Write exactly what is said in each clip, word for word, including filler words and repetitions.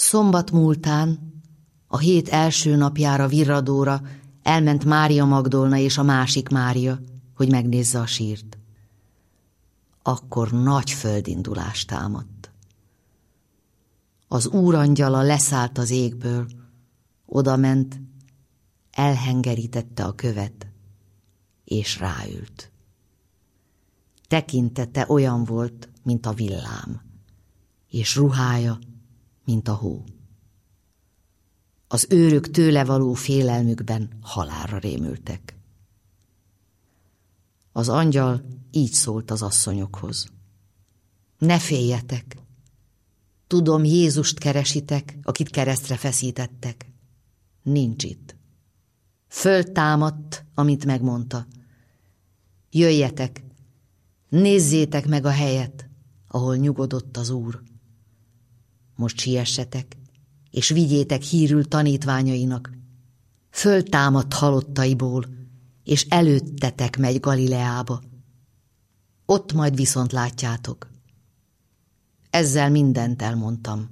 Szombat múltán, a hét első napjára virradóra elment Mária Magdolna és a másik Mária, hogy megnézze a sírt. Akkor nagy földindulás támadt. Az úrangyala leszállt az égből, odament, elhengerítette a követ, és ráült. Tekintete olyan volt, mint a villám, és ruhája, mint a hó. Az őrök tőle való félelmükben halálra rémültek. Az angyal így szólt az asszonyokhoz. Ne féljetek! Tudom, Jézust keresitek, akit keresztre feszítettek. Nincs itt. Föltámadt, amit megmondta. Jöjjetek, nézzétek meg a helyet, ahol nyugodott az Úr. Most siessetek, és vigyétek hírül tanítványainak. Föltámadt halottaiból, és előttetek megy Galileába. Ott majd viszont látjátok. Ezzel mindent elmondtam.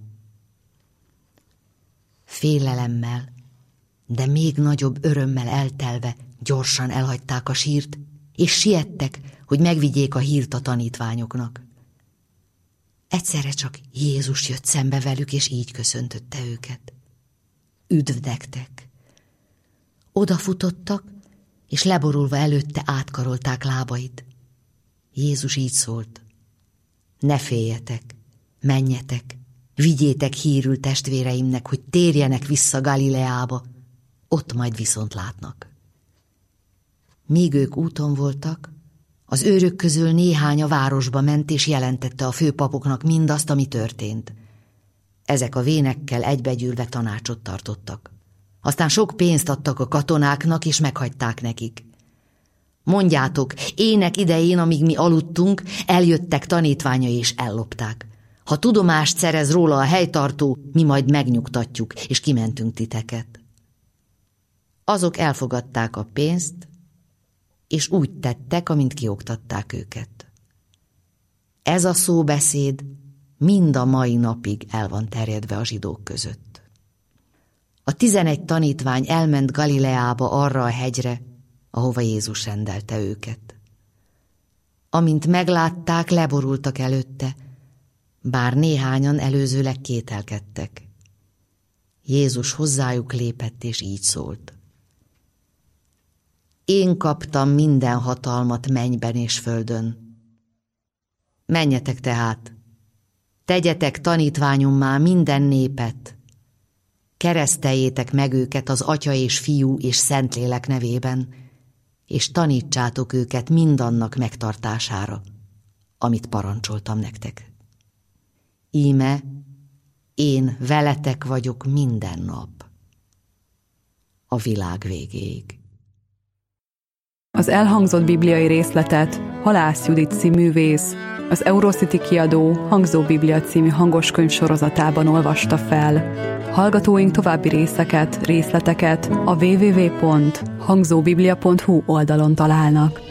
Félelemmel, de még nagyobb örömmel eltelve gyorsan elhagyták a sírt, és siettek, hogy megvigyék a hírt a tanítványoknak. Egyszerre csak Jézus jött szembe velük, és így köszöntötte őket. Üdv nektek! Odafutottak, és leborulva előtte átkarolták lábait. Jézus így szólt. Ne féljetek, menjetek, vigyétek hírül testvéreimnek, hogy térjenek vissza Galileába, ott majd viszont látnak. Míg ők úton voltak, az őrök közül néhány a városba ment, és jelentette a főpapoknak mindazt, ami történt. Ezek a vénekkel egybegyűlve tanácsot tartottak. Aztán sok pénzt adtak a katonáknak, és meghagyták nekik. Mondjátok, ének idején, amíg mi aludtunk, eljöttek tanítványai, és ellopták. Ha tudomást szerez róla a helytartó, mi majd megnyugtatjuk, és kimentünk titeket. Azok elfogadták a pénzt, és úgy tettek, amint kioktatták őket. Ez a szóbeszéd mind a mai napig el van terjedve a zsidók között. A tizenegy tanítvány elment Galileába arra a hegyre, ahova Jézus rendelte őket. Amint meglátták, leborultak előtte, bár néhányan előzőleg kételkedtek. Jézus hozzájuk lépett, és így szólt. Én kaptam minden hatalmat mennyben és földön. Menjetek tehát, tegyetek tanítványommá minden népet, kereszteljétek meg őket az Atya és Fiú és Szentlélek nevében, és tanítsátok őket mindannak megtartására, amit parancsoltam nektek. Íme, én veletek vagyok minden nap, a világ végéig. Az elhangzott bibliai részletet Halász Judit cíművész, az Eurocity kiadó Hangzó Biblia című hangoskönyv sorozatában olvasta fel. Hallgatóink további részeket, részleteket a double-u double-u double-u pont hangzóbiblia pont hu oldalon találnak.